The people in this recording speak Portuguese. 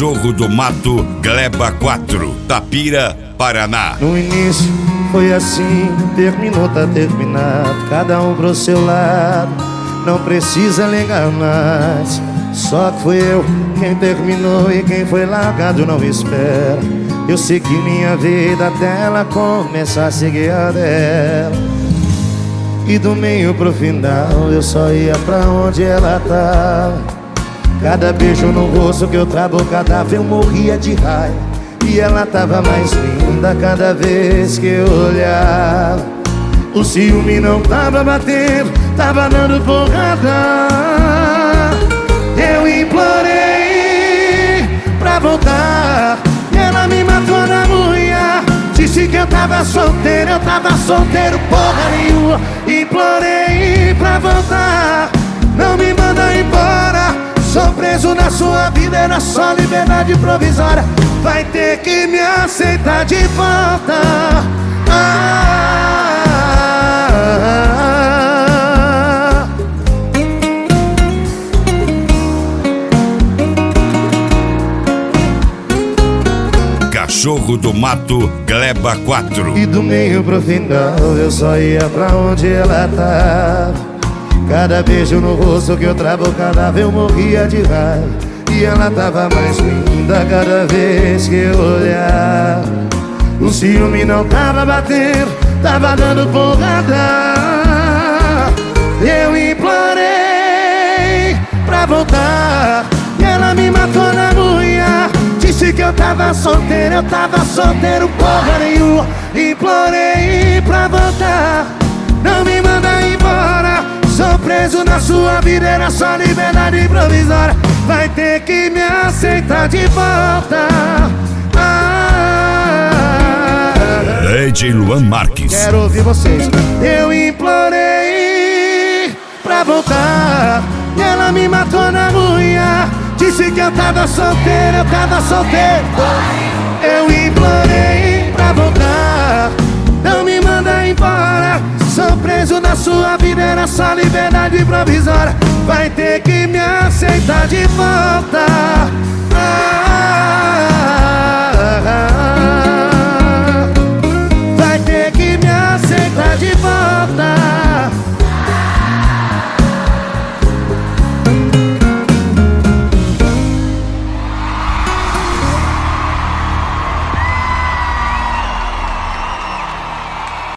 Cachorro do Mato, Gleba 4, Tapira, Paraná. No início foi assim, terminou, tá terminado, cada um pro seu lado, não precisa ligar mais. Só que fui eu quem terminou e quem foi largado não espera. Eu segui minha vida até ela começar a seguir a dela. E do meio pro final eu só ia pra onde ela tava. Cada beijo no rosto que eu trabucava eu morria de raiva. E ela tava mais linda cada vez que eu olhava. O ciúme não tava batendo, tava dando porrada. Eu implorei pra voltar e ela me matou na unha. Disse que eu tava solteiro porra nenhuma. Implorei pra voltar, não me manda embora. Sou preso na sua vida, era só liberdade provisória. Vai ter que me aceitar de volta. Cachorro do Mato, Gleba 4. E do meio pro final eu só ia pra onde ela tava. Cada beijo no rosto que eu trabucava eu morria de raiva. E ela tava mais linda cada vez que eu olhava. O ciúme não tava batendo, tava dando porrada. Eu implorei pra voltar e ela me matou na unha. Disse que eu tava solteiro porra nenhuma. Implorei pra voltar, não me manda embora. Sou preso na sua vida, era só liberdade provisória. Vai ter que me aceitar de volta. DJ Luan Marques. Quero ouvir vocês. Eu implorei pra voltar e ela me matou na unha. Disse que eu tava solteiro Eu implorei pra voltar, não me manda embora. Sou preso na sua vida, era só liberdade provisória. Vai ter que me aceitar de volta.